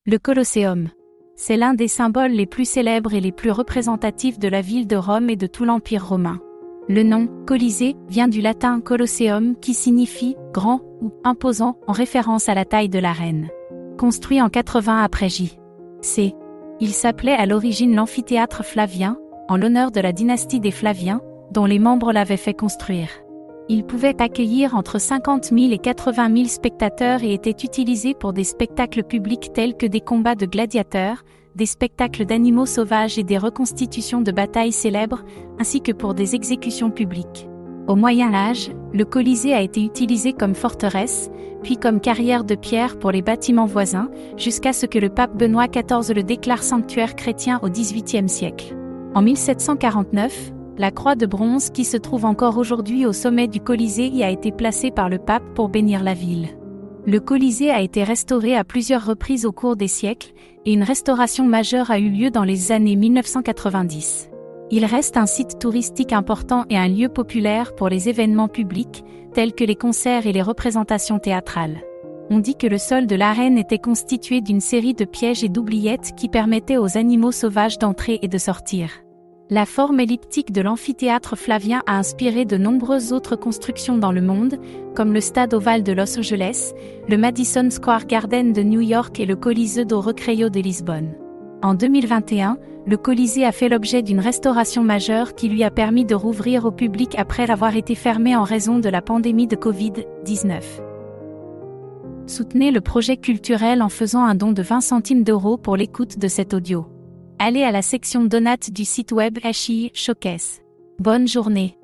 Le Colosseum. C'est l'un des symboles les plus célèbres et les plus représentatifs de la ville de Rome et de tout l'Empire romain. Le nom, Colisée, vient du latin Colosseum qui signifie « grand » ou « imposant » en référence à la taille de l'arène. Construit en 80 après J.C. Il s'appelait à l'origine l'amphithéâtre Flavien, en l'honneur de la dynastie des Flaviens, dont les membres l'avaient fait construire. Il pouvait accueillir entre 50 000 et 80 000 spectateurs et était utilisé pour des spectacles publics tels que des combats de gladiateurs, des spectacles d'animaux sauvages et des reconstitutions de batailles célèbres, ainsi que pour des exécutions publiques. Au Moyen Âge, le Colisée a été utilisé comme forteresse, puis comme carrière de pierre pour les bâtiments voisins, jusqu'à ce que le pape Benoît XIV le déclare sanctuaire chrétien au XVIIIe siècle. En 1749, la croix de bronze qui se trouve encore aujourd'hui au sommet du Colisée y a été placée par le pape pour bénir la ville. Le Colisée a été restauré à plusieurs reprises au cours des siècles, et une restauration majeure a eu lieu dans les années 1990. Il reste un site touristique important et un lieu populaire pour les événements publics, tels que les concerts et les représentations théâtrales. On dit que le sol de l'arène était constitué d'une série de pièges et d'oubliettes qui permettaient aux animaux sauvages d'entrer et de sortir. La forme elliptique de l'amphithéâtre Flavien a inspiré de nombreuses autres constructions dans le monde, comme le Stade ovale de Los Angeles, le Madison Square Garden de New York et le Coliseu do Recreio de Lisbonne. En 2021, le Colisée a fait l'objet d'une restauration majeure qui lui a permis de rouvrir au public après avoir été fermé en raison de la pandémie de Covid-19. Soutenez le projet culturel en faisant un don de 20 centimes d'euros pour l'écoute de cet audio. Allez à la section Donate du site web HI Showcase. Bonne journée.